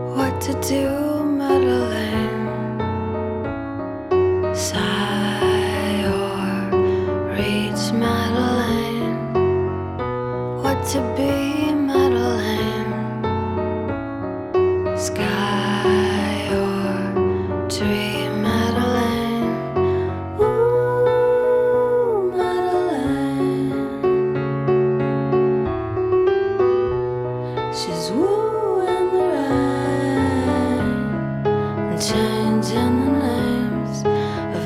What to do, Madeline? Sigh or reach, Madeline? What to be, Madeline? Sky or tree, Madeline? Ooh, Madeline. She's wooing the rain and changing the names of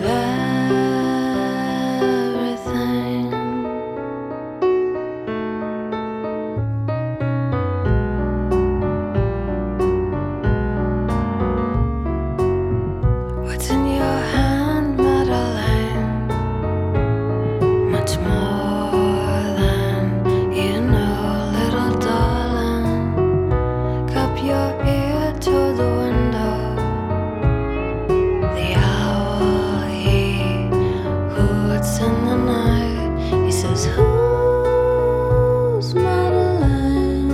everything. What's in your hand, Madeline? Much more than you know, little darling. Cup your ear to the window. The owl, he hoots in the night. He says, who's Madeline?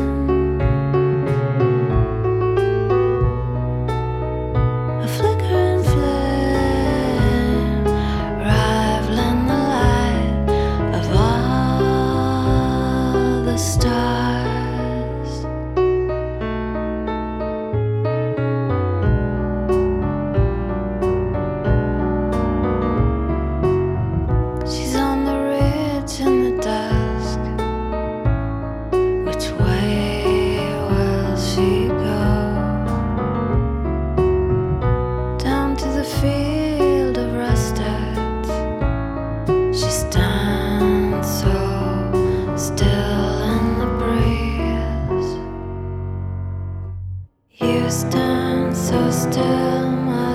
A flickering flame, rivaling the light of all the stars. She's on the ridge in the dusk. Which way will she go? Down to the field of rustards. She stands so still in the breeze. You stand so still, my